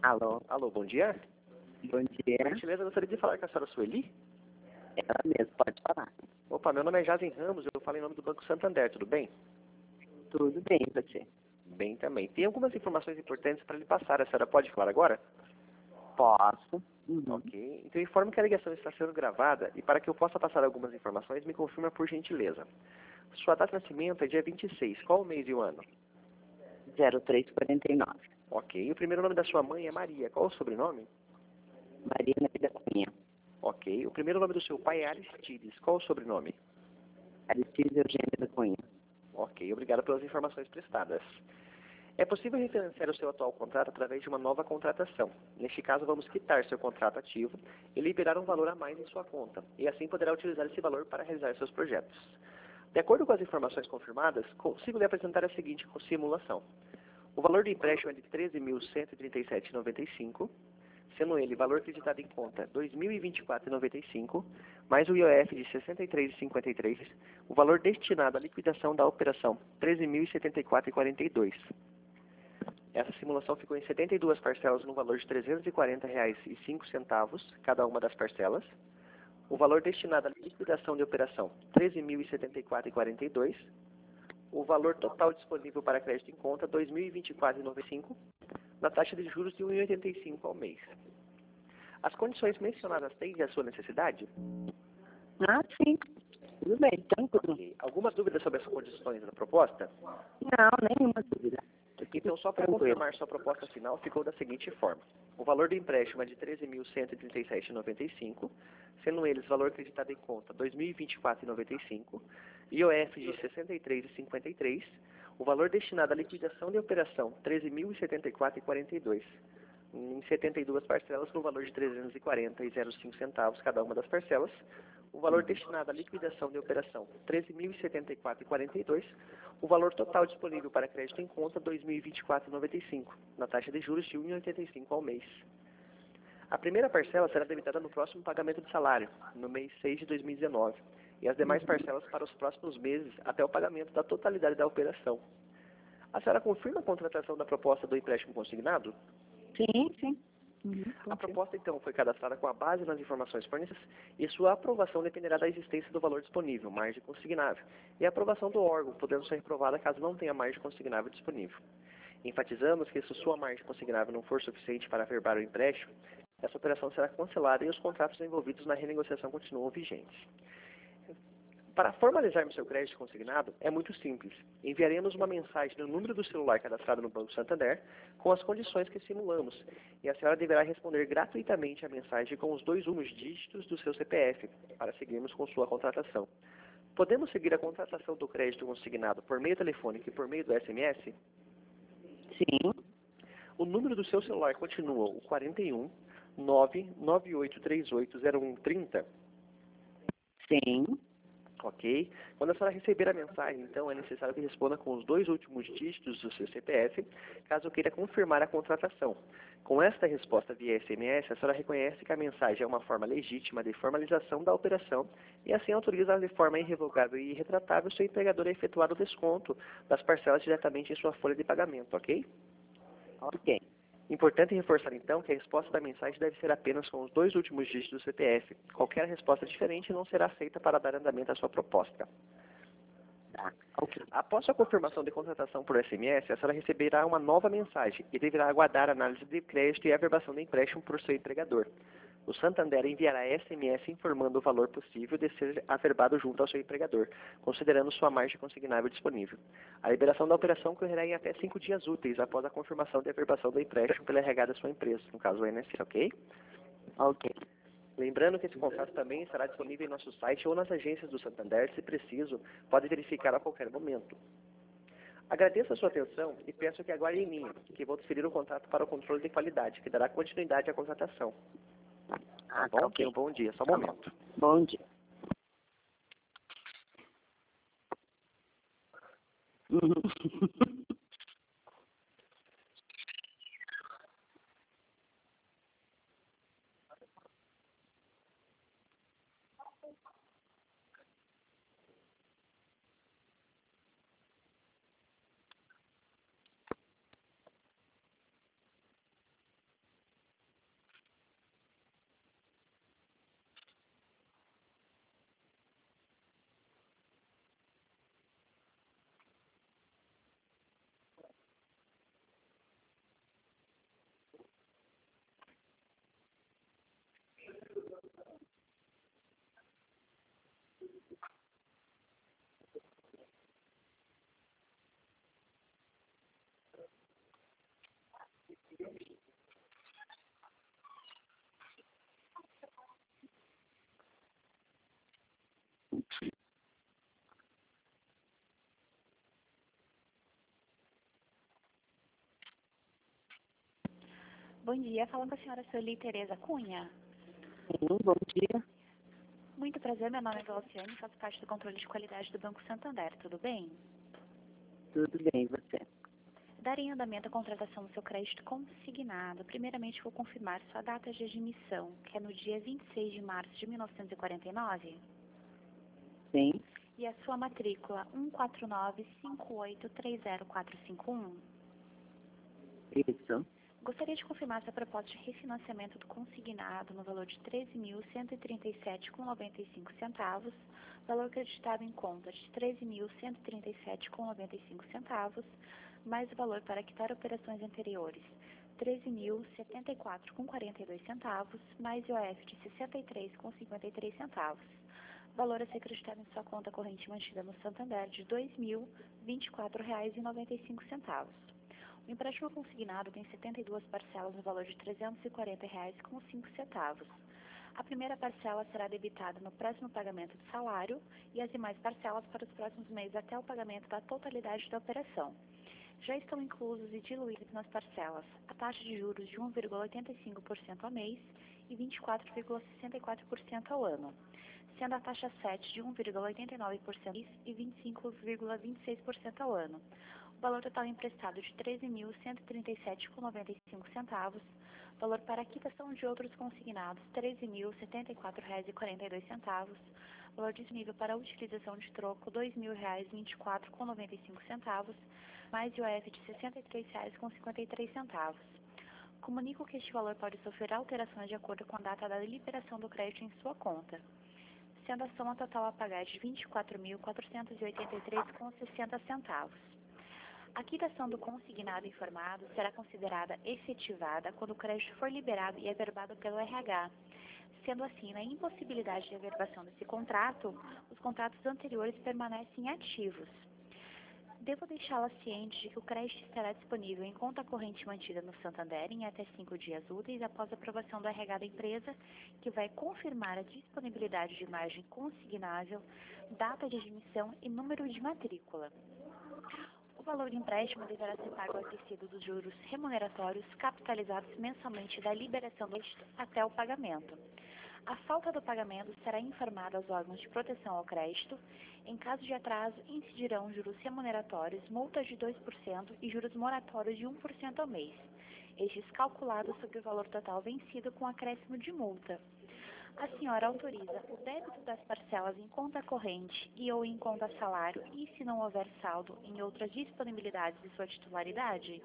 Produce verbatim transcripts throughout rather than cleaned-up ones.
Alô, Alô, bom dia. bom dia. Por gentileza, eu gostaria de falar com a senhora Sueli. Ela mesmo, pode falar. Opa, meu nome é Jazen Ramos, eu falo em nome do Banco Santander, tudo bem? Tudo bem, você? Bem também. Tem algumas informações importantes para lhe passar, a senhora pode falar agora? Posso. Uhum. Ok. Então informo que a ligação está sendo gravada e para que eu possa passar algumas informações, me confirma por gentileza. Sua data de nascimento é dia vinte e seis, qual o mês e o ano? zero três quarenta e nove. Ok. O primeiro nome da sua mãe é Maria, qual o sobrenome? Marina da Cunha. Ok. O primeiro nome do seu pai é Aristides, qual o sobrenome? Aristides Eugênio da Cunha. Ok. Obrigado pelas informações prestadas. É possível referenciar o seu atual contrato através de uma nova contratação. Neste caso, vamos quitar seu contrato ativo e liberar um valor a mais em sua conta, e assim poderá utilizar esse valor para realizar seus projetos. De acordo com as informações confirmadas, consigo lhe apresentar a seguinte simulação. O valor do empréstimo é de treze mil cento e trinta e sete reais e noventa e cinco centavos, sendo ele valor acreditado em conta dois mil e vinte e quatro reais e noventa e cinco centavos, mais o I O F de sessenta e três reais e cinquenta e três centavos, o valor destinado à liquidação da operação treze mil e setenta e quatro reais e quarenta e dois centavos. Essa simulação ficou em setenta e duas parcelas no valor de trezentos e quarenta reais e cinco centavos cada uma das parcelas. O valor destinado à liquidação de operação, treze mil e setenta e quatro reais e quarenta e dois centavos. O valor total disponível para crédito em conta, dois mil e vinte e quatro reais e noventa e cinco centavos, na taxa de juros de um vírgula oitenta e cinco ao mês. As condições mencionadas atendem à sua necessidade? Ah, sim. Tudo bem, tranquilo. Ok. Algumas dúvidas sobre as condições da proposta? Não, nenhuma dúvida. Então, só para Tranquilo. confirmar, sua proposta final ficou da seguinte forma. O valor do empréstimo é de treze mil cento e trinta e sete reais e noventa e cinco centavos, sendo eles valor acreditado em conta dois mil e vinte e quatro reais e noventa e cinco centavos, I O F de sessenta e três reais e cinquenta e três centavos, o valor destinado à liquidação de operação treze mil e setenta e quatro reais e quarenta e dois centavos, em setenta e duas parcelas no valor de trezentos e quarenta reais e zero cinco centavos cada uma das parcelas, o valor destinado à liquidação de operação treze mil e setenta e quatro reais e quarenta e dois centavos, o valor total disponível para crédito em conta dois mil e vinte e quatro reais e noventa e cinco centavos, na taxa de juros de um vírgula oitenta e cinco ao mês. A primeira parcela será debitada no próximo pagamento de salário, no mês seis de dois mil e dezenove, e as demais parcelas para os próximos meses até o pagamento da totalidade da operação. A senhora confirma a contratação da proposta do empréstimo consignado? Sim, sim. Uhum, A confio. proposta, então, foi cadastrada com a base nas informações fornecidas e sua aprovação dependerá da existência do valor disponível, margem consignável, e a aprovação do órgão, podendo ser reprovada caso não tenha margem consignável disponível. Enfatizamos que se sua margem consignável não for suficiente para averbar o empréstimo, essa operação será cancelada e os contratos envolvidos na renegociação continuam vigentes. Para formalizarmos seu crédito consignado, é muito simples. Enviaremos uma mensagem no número do celular cadastrado no Banco Santander com as condições que simulamos, e a senhora deverá responder gratuitamente a mensagem com os dois últimos dígitos do seu C P F, para seguirmos com sua contratação. Podemos seguir a contratação do crédito consignado por meio telefônico e por meio do S M S? Sim, O número do seu celular continua o quarenta e um, nove nove oito três oito zero um três zero. sim. Ok? Quando a senhora receber a mensagem, então, é necessário que responda com os dois últimos dígitos do seu C P F, caso queira confirmar a contratação. Com esta resposta via S M S, a senhora reconhece que a mensagem é uma forma legítima de formalização da operação e assim autoriza de forma irrevogável e irretratável o seu empregador a efetuar o desconto das parcelas diretamente em sua folha de pagamento, ok? Ok. Importante reforçar, então, que a resposta da mensagem deve ser apenas com os dois últimos dígitos do C P F. Qualquer resposta diferente não será aceita para dar andamento à sua proposta. Tá. Ok. Após a confirmação de contratação por S M S, a senhora receberá uma nova mensagem e deverá aguardar a análise de crédito e averbação do empréstimo por seu empregador. O Santander enviará S M S informando o valor possível de ser averbado junto ao seu empregador, considerando sua margem consignável disponível. A liberação da operação ocorrerá em até cinco dias úteis após a confirmação de averbação do empréstimo pela R H da sua empresa, no caso o I N S S, ok? Ok. Lembrando que esse contrato também estará disponível em nosso site ou nas agências do Santander, se preciso, pode verificar a qualquer momento. Agradeço a sua atenção e peço que aguarde em mim, que vou transferir o contrato para o controle de qualidade, que dará continuidade à contratação. Tá Ah, bom? tá ok. Tenha um bom dia. Só um Tá bom. momento. Bom dia. Uhum. Bom dia, falando com a senhora Sueli Tereza Cunha. Sim, bom dia. Muito prazer, meu nome é Glauciane, faço parte do controle de qualidade do Banco Santander, tudo bem? Tudo bem, e você? Darei andamento à contratação do seu crédito consignado. Primeiramente, vou confirmar sua data de admissão, que é no dia vinte e seis de março de mil novecentos e quarenta e nove. Sim, E a sua matrícula um quatro nove cinco oito três zero quatro cinco um. isso. Gostaria de confirmar sua proposta de refinanciamento do consignado no valor de treze mil cento e trinta e sete reais e noventa e cinco centavos, valor acreditado em conta de treze mil cento e trinta e sete reais e noventa e cinco centavos, mais o valor para quitar operações anteriores, treze mil e setenta e quatro reais e quarenta e dois centavos, mais I O F de sessenta e três reais e cinquenta e três centavos. Valor a ser acreditado em sua conta corrente mantida no Santander de dois mil e vinte e quatro reais e noventa e cinco centavos. O empréstimo consignado tem setenta e duas parcelas no valor de trezentos e quarenta reais com cinco centavos. A primeira parcela será debitada no próximo pagamento do salário e as demais parcelas para os próximos meses até o pagamento da totalidade da operação. Já estão inclusos e diluídos nas parcelas a taxa de juros de um vírgula oitenta e cinco por cento ao mês e vinte e quatro vírgula sessenta e quatro por cento ao ano, sendo a taxa sete de um vírgula oitenta e nove por cento ao mês e vinte e cinco vírgula vinte e seis por cento ao ano. O valor total emprestado de treze mil cento e trinta e sete reais e noventa e cinco centavos, valor para a quitação de outros consignados treze mil e setenta e quatro reais e quarenta e dois centavos, valor disponível para a utilização de troco dois mil reais e vinte e quatro reais e noventa e cinco centavos, mais I O F de sessenta e três reais e cinquenta e três centavos. Comunico que este valor pode sofrer alterações de acordo com a data da liberação do crédito em sua conta, sendo a soma total a pagar de vinte e quatro mil quatrocentos e oitenta e três reais e sessenta centavos. A quitação do consignado informado será considerada efetivada quando o crédito for liberado e averbado pelo R H. Sendo assim, na impossibilidade de averbação desse contrato, os contratos anteriores permanecem ativos. Devo deixá-la ciente de que o crédito estará disponível em conta corrente mantida no Santander em até cinco dias úteis após a aprovação do R H da empresa, que vai confirmar a disponibilidade de margem consignável, data de admissão e número de matrícula. O valor do empréstimo deverá ser pago acrescido dos juros remuneratórios capitalizados mensalmente da liberação do crédito até o pagamento. A falta do pagamento será informada aos órgãos de proteção ao crédito. Em caso de atraso, incidirão juros remuneratórios, multas de dois por cento e juros moratórios de um por cento ao mês, estes calculados sobre o valor total vencido com acréscimo de multa. A senhora autoriza o débito das parcelas em conta corrente e ou em conta salário e, se não houver saldo, em outras disponibilidades de sua titularidade?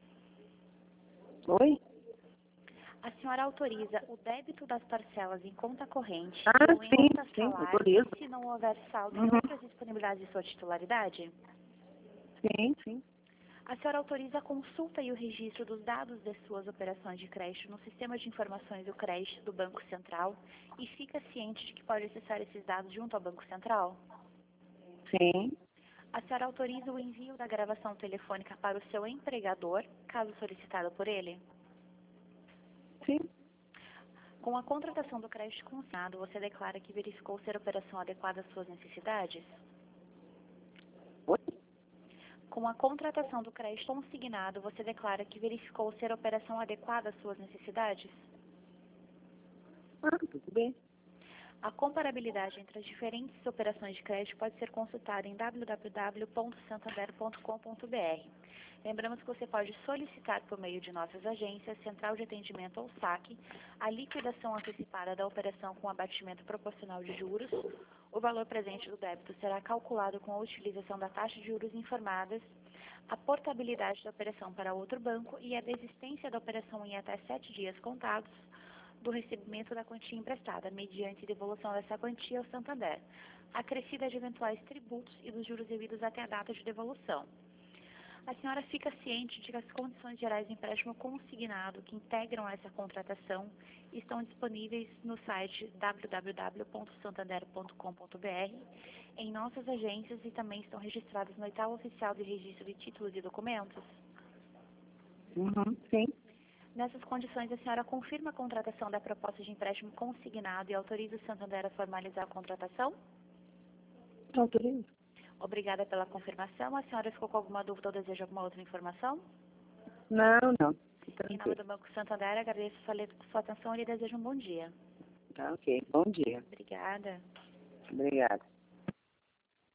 Oi? A senhora autoriza o débito das parcelas em conta corrente Ah, e ou em sim, conta sim, salário autorizo. e, se não houver saldo, Uhum. em outras disponibilidades de sua titularidade? Sim, sim. A senhora autoriza a consulta e o registro dos dados de suas operações de crédito no Sistema de Informações do Crédito do Banco Central e fica ciente de que pode acessar esses dados junto ao Banco Central? Sim, A senhora autoriza o envio da gravação telefônica para o seu empregador, caso solicitado por ele? sim. Com a contratação do crédito consignado, você declara que verificou ser a operação adequada às suas necessidades? Oi? Com a contratação do crédito consignado, você declara que verificou ser a operação adequada às suas necessidades? Ah, tudo bem. A comparabilidade entre as diferentes operações de crédito pode ser consultada em w w w ponto santander ponto com ponto b r. Lembramos que você pode solicitar por meio de nossas agências, Central de Atendimento ou saque, a liquidação antecipada da operação com abatimento proporcional de juros. O valor presente do débito será calculado com a utilização da taxa de juros informadas, a portabilidade da operação para outro banco e a desistência da operação em até sete dias contados do recebimento da quantia emprestada, mediante devolução dessa quantia ao Santander, acrescida de eventuais tributos e dos juros devidos até a data de devolução. A senhora fica ciente de que as condições gerais do empréstimo consignado que integram essa contratação estão disponíveis no site w w w ponto santander ponto com ponto b r, em nossas agências e também estão registradas no edital oficial de registro de títulos e documentos? Uhum, sim. Nessas condições, a senhora confirma a contratação da proposta de empréstimo consignado e autoriza o Santander a formalizar a contratação? Autorizo. Obrigada pela confirmação. A senhora ficou com alguma dúvida ou deseja alguma outra informação? Não, não. Em nome Tranquilo. do Banco Santander, agradeço sua, le- sua atenção e lhe desejo um bom dia. Tá ok. Bom dia. Obrigada. Obrigada.